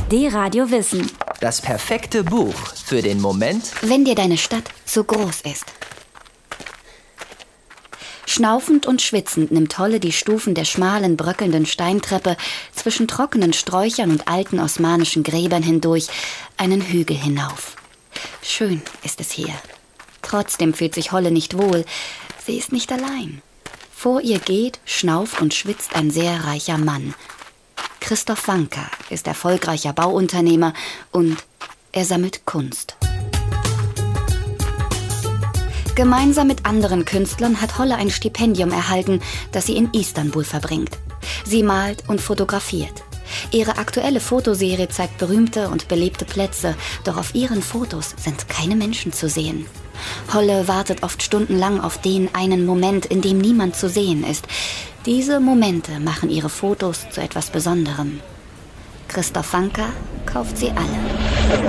D-Radio Wissen. Das perfekte Buch für den Moment, wenn dir deine Stadt zu groß ist. Schnaufend und schwitzend nimmt Holle die Stufen der schmalen, bröckelnden Steintreppe zwischen trockenen Sträuchern und alten osmanischen Gräbern hindurch einen Hügel hinauf. Schön ist es hier. Trotzdem fühlt sich Holle nicht wohl. Sie ist nicht allein. Vor ihr geht, schnauft und schwitzt ein sehr reicher Mann. Christoph Wanka ist erfolgreicher Bauunternehmer und er sammelt Kunst. Gemeinsam mit anderen Künstlern hat Holle ein Stipendium erhalten, das sie in Istanbul verbringt. Sie malt und fotografiert. Ihre aktuelle Fotoserie zeigt berühmte und belebte Plätze, doch auf ihren Fotos sind keine Menschen zu sehen. Holle wartet oft stundenlang auf den einen Moment, in dem niemand zu sehen ist. Diese Momente machen ihre Fotos zu etwas Besonderem. Christoph Wanka kauft sie alle.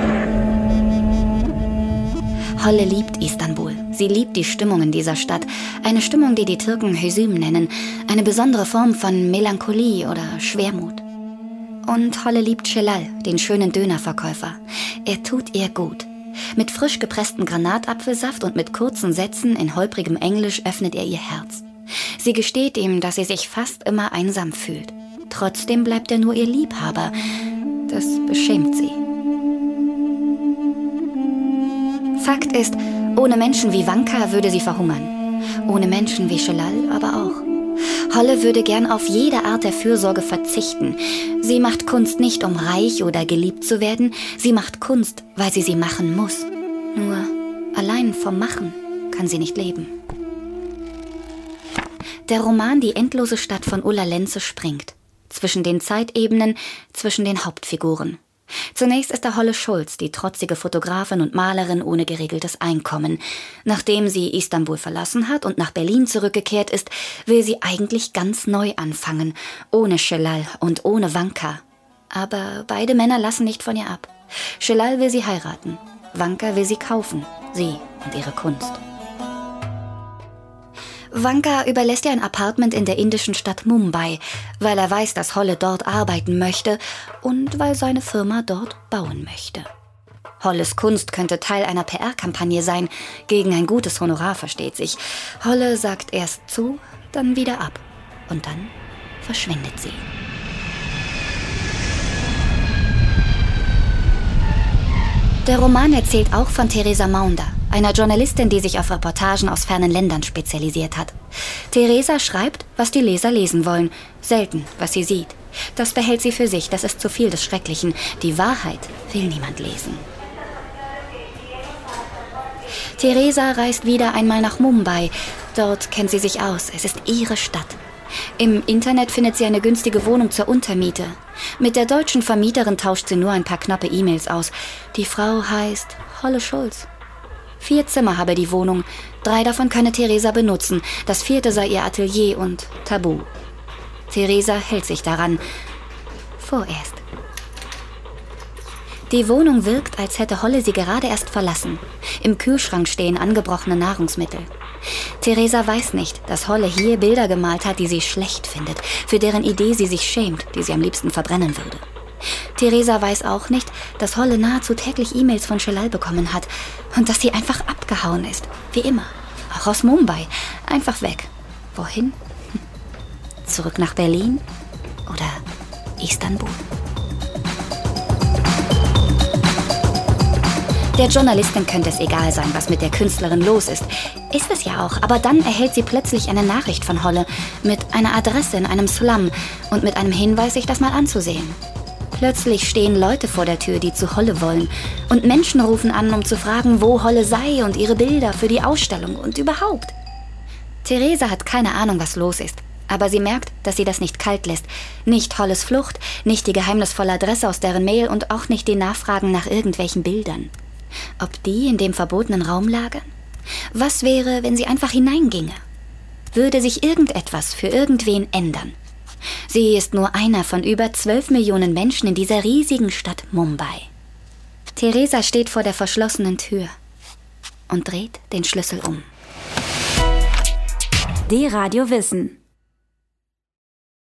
Holle liebt Istanbul. Sie liebt die Stimmung in dieser Stadt. Eine Stimmung, die die Türken Hüzün nennen. Eine besondere Form von Melancholie oder Schwermut. Und Holle liebt Celal, den schönen Dönerverkäufer. Er tut ihr gut. Mit frisch gepresstem Granatapfelsaft und mit kurzen Sätzen in holprigem Englisch öffnet er ihr Herz. Sie gesteht ihm, dass sie sich fast immer einsam fühlt. Trotzdem bleibt er nur ihr Liebhaber. Das beschämt sie. Fakt ist, ohne Menschen wie Wanka würde sie verhungern. Ohne Menschen wie Celal aber auch. Holle würde gern auf jede Art der Fürsorge verzichten. Sie macht Kunst nicht, um reich oder geliebt zu werden. Sie macht Kunst, weil sie machen muss. Nur allein vom Machen kann sie nicht leben. Der Roman Die endlose Stadt von Ulla Lenze springt. Zwischen den Zeitebenen, zwischen den Hauptfiguren. Zunächst ist da Holle Schulz, die trotzige Fotografin und Malerin ohne geregeltes Einkommen. Nachdem sie Istanbul verlassen hat und nach Berlin zurückgekehrt ist, will sie eigentlich ganz neu anfangen. Ohne Celal und ohne Wanka. Aber beide Männer lassen nicht von ihr ab. Celal will sie heiraten. Wanka will sie kaufen. Sie und ihre Kunst. Wanka überlässt ihr ein Apartment in der indischen Stadt Mumbai, weil er weiß, dass Holle dort arbeiten möchte und weil seine Firma dort bauen möchte. Holles Kunst könnte Teil einer PR-Kampagne sein, gegen ein gutes Honorar, versteht sich. Holle sagt erst zu, dann wieder ab und dann verschwindet sie. Der Roman erzählt auch von Theresa Maunder, einer Journalistin, die sich auf Reportagen aus fernen Ländern spezialisiert hat. Theresa schreibt, was die Leser lesen wollen, selten, was sie sieht. Das behält sie für sich, das ist zu viel des Schrecklichen. Die Wahrheit will niemand lesen. Theresa reist wieder einmal nach Mumbai. Dort kennt sie sich aus, es ist ihre Stadt. Im Internet findet sie eine günstige Wohnung zur Untermiete. Mit der deutschen Vermieterin tauscht sie nur ein paar knappe E-Mails aus. Die Frau heißt Holle Schulz. 4 Zimmer habe die Wohnung, 3 davon könne Theresa benutzen. Das 4. sei ihr Atelier und tabu. Theresa hält sich daran. Vorerst. Die Wohnung wirkt, als hätte Holle sie gerade erst verlassen. Im Kühlschrank stehen angebrochene Nahrungsmittel. Theresa weiß nicht, dass Holle hier Bilder gemalt hat, die sie schlecht findet, für deren Idee sie sich schämt, die sie am liebsten verbrennen würde. Theresa weiß auch nicht, dass Holle nahezu täglich E-Mails von Celal bekommen hat und dass sie einfach abgehauen ist, wie immer. Auch aus Mumbai, einfach weg. Wohin? Zurück nach Berlin oder Istanbul? Der Journalistin könnte es egal sein, was mit der Künstlerin los ist. Ist es ja auch, aber dann erhält sie plötzlich eine Nachricht von Holle mit einer Adresse in einem Slum und mit einem Hinweis, sich das mal anzusehen. Plötzlich stehen Leute vor der Tür, die zu Holle wollen. Und Menschen rufen an, um zu fragen, wo Holle sei und ihre Bilder für die Ausstellung und überhaupt. Theresa hat keine Ahnung, was los ist. Aber sie merkt, dass sie das nicht kalt lässt. Nicht Holles Flucht, nicht die geheimnisvolle Adresse aus deren Mail und auch nicht die Nachfragen nach irgendwelchen Bildern. Ob die in dem verbotenen Raum lagern? Was wäre, wenn sie einfach hineinginge? Würde sich irgendetwas für irgendwen ändern? Sie ist nur einer von über 12 Millionen Menschen in dieser riesigen Stadt Mumbai. Theresa steht vor der verschlossenen Tür und dreht den Schlüssel um. D-Radio Wissen.